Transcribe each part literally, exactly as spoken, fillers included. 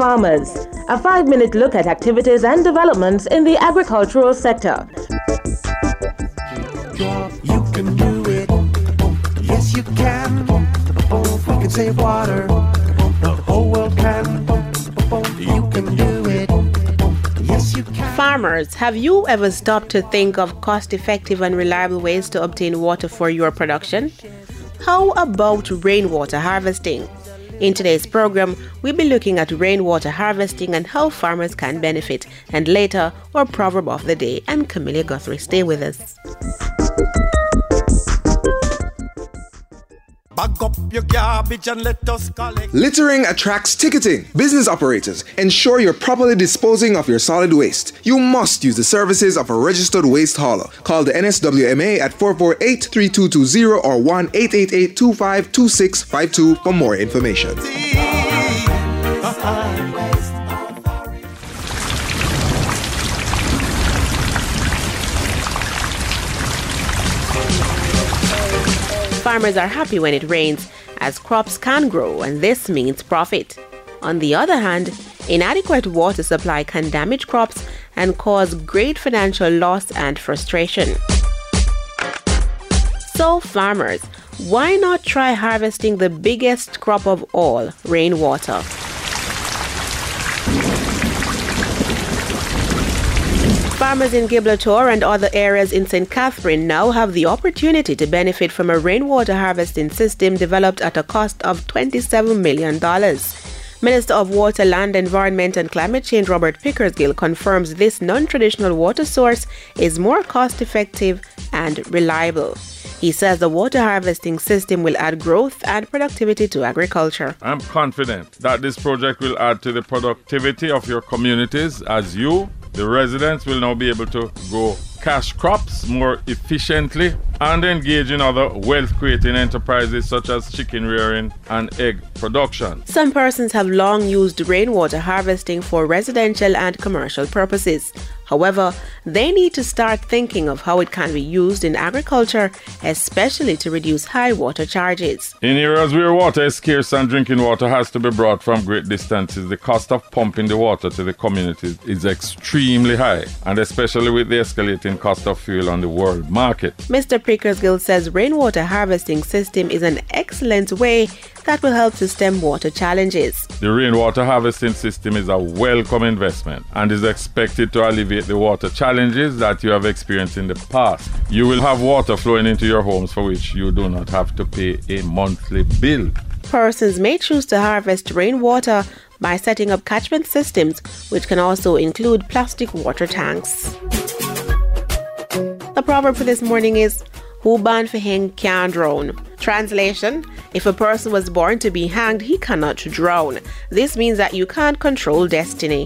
farmers. A five-minute look at activities and developments in the agricultural sector. You can do it. Yes, you can. We can save water. The whole world can. You can do it. Yes, you can. Farmers, have you ever stopped to think of cost-effective and reliable ways to obtain water for your production? How about rainwater harvesting? In today's program, we'll be looking at rainwater harvesting and how farmers can benefit. And later, our proverb of the day. And Camilla Guthrie, stay with us. Bag up your garbage and let us collect. Littering attracts ticketing. Business operators, ensure you're properly disposing of your solid waste. You must use the services of a registered waste hauler. Call the N S W M A at four four eight, three two two zero or one eight eight eight, two five two six five two for more information. Farmers are happy when it rains, as crops can grow, and this means profit. On the other hand, inadequate water supply can damage crops and cause great financial loss and frustration. So farmers, why not try harvesting the biggest crop of all, rainwater? Farmers in Gibraltar and other areas in Saint Catherine now have the opportunity to benefit from a rainwater harvesting system developed at a cost of twenty-seven million dollars. Minister of Water, Land, Environment and Climate Change Robert Pickersgill confirms this non-traditional water source is more cost-effective and reliable. He says the water harvesting system will add growth and productivity to agriculture. I'm confident that this project will add to the productivity of your communities as you, the residents, will now be able to grow cash crops more efficiently and engage in other wealth-creating enterprises such as chicken rearing and egg production. Some persons have long used rainwater harvesting for residential and commercial purposes. However, they need to start thinking of how it can be used in agriculture, especially to reduce high water charges. In areas where water is scarce and drinking water has to be brought from great distances, the cost of pumping the water to the communities is extremely high, and especially with the escalating cost of fuel on the world market. Mister Pickersgill says rainwater harvesting system is an excellent way that will help to stem water challenges. The rainwater harvesting system is a welcome investment and is expected to alleviate the water challenges that you have experienced in the past. You will have water flowing into your homes for which you do not have to pay a monthly bill. Persons may choose to harvest rainwater by setting up catchment systems, which can also include plastic water tanks. The proverb for this morning is, "Who born for hang can't drown." Translation: if a person was born to be hanged, he cannot drown. This means that you can't control destiny.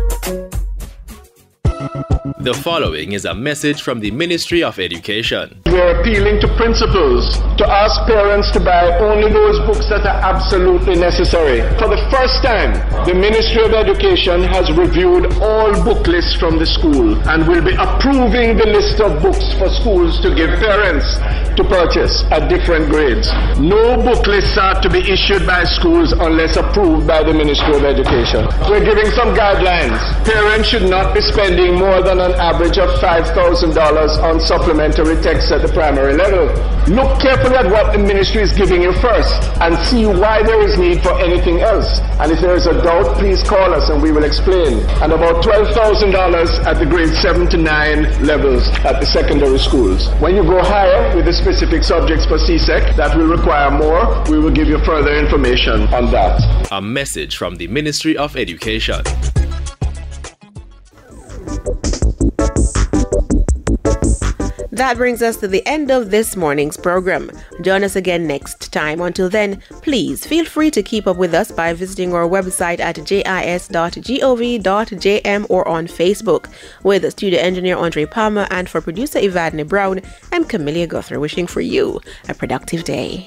The following is a message from the Ministry of Education. We're appealing to principals to ask parents to buy only those books that are absolutely necessary. For the first time, the Ministry of Education has reviewed all book lists from the school and will be approving the list of books for schools to give parents to purchase at different grades. No book lists are to be issued by schools unless approved by the Ministry of Education. We're giving some guidelines. Parents should not be spending more than an average of five thousand dollars on supplementary texts at the primary level. Look carefully at what the ministry is giving you first and see why there is need for anything else. And if there is a doubt, please call us and we will explain. And about twelve thousand dollars at the grade seven to nine levels at the secondary schools. When you go higher with the specific subjects for C SEC that will require more, we will give you further information on that. A message from the Ministry of Education. That brings us to the end of this morning's program. Join us again next time. Until then, please feel free to keep up with us by visiting our website at jis dot gov dot j m or on Facebook. With studio engineer Andre Palmer and for producer Evadne Brown, I'm Camilla Guthrie wishing for you a productive day.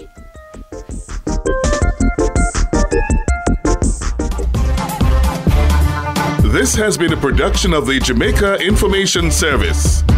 This has been a production of the Jamaica Information Service.